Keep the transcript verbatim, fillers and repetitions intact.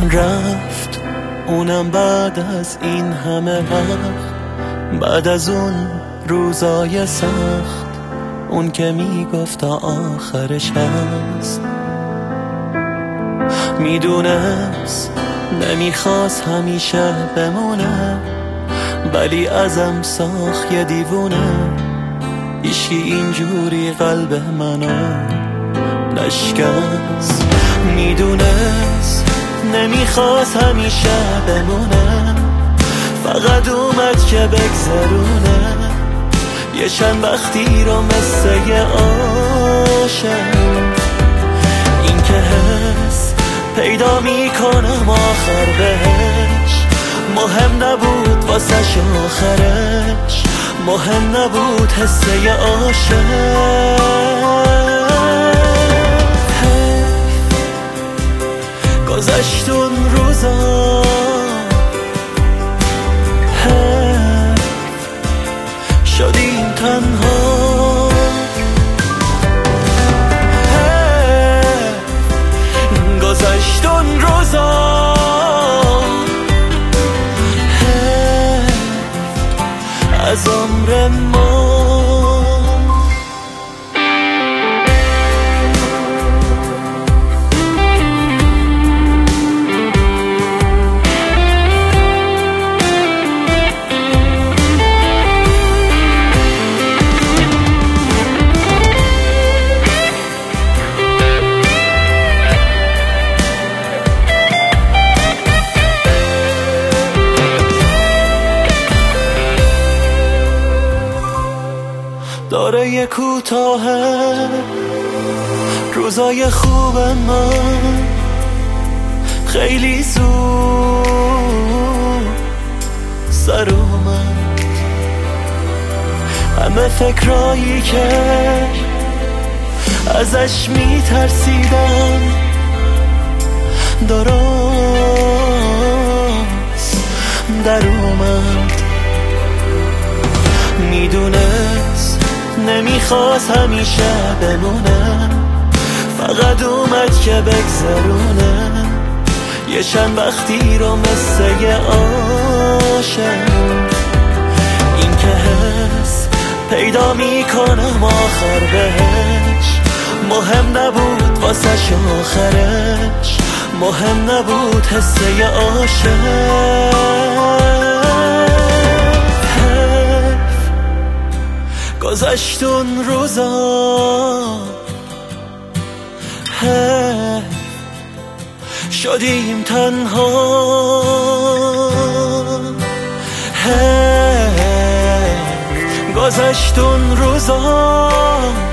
رفت اونم بعد از این همه وقت، بعد از اون روزای سخت، اون که میگفت تا آخرش هست. میدونست نمیخواست همیشه بمونه، ولی ازم ساخت یه دیوونه. هیچکی اینجوری قلب منو نشکست. میدونست نمیخواست همیشه بمونه، فقط اومد که بگذرونه یه چند وقتی رو مثل یه عاشق. این که حس پیدا میکنم آخر بهش، مهم نبود واسش آخرش، مهم نبود حس یه عاشق. گذشت اون روزا، شدیم تنها، گذشت اون روزا، از عمر ما. داره یه کوتاهه روزای خوب من، خیلی زود سر اومد. همه فکرایی که ازش میترسیدم درست در اومد. میدونست نمیخواست همیشه بمونه، فقط اومد که بگذرونه یه چند وقتی رو مثل یه عاشق. این که حس پیدا میکنم آخر بهش، مهم نبود واسش آخرش، مهم نبود حس یه عاشق. گذشت اون روزا، شدیم تنها، گذشت اون روزا.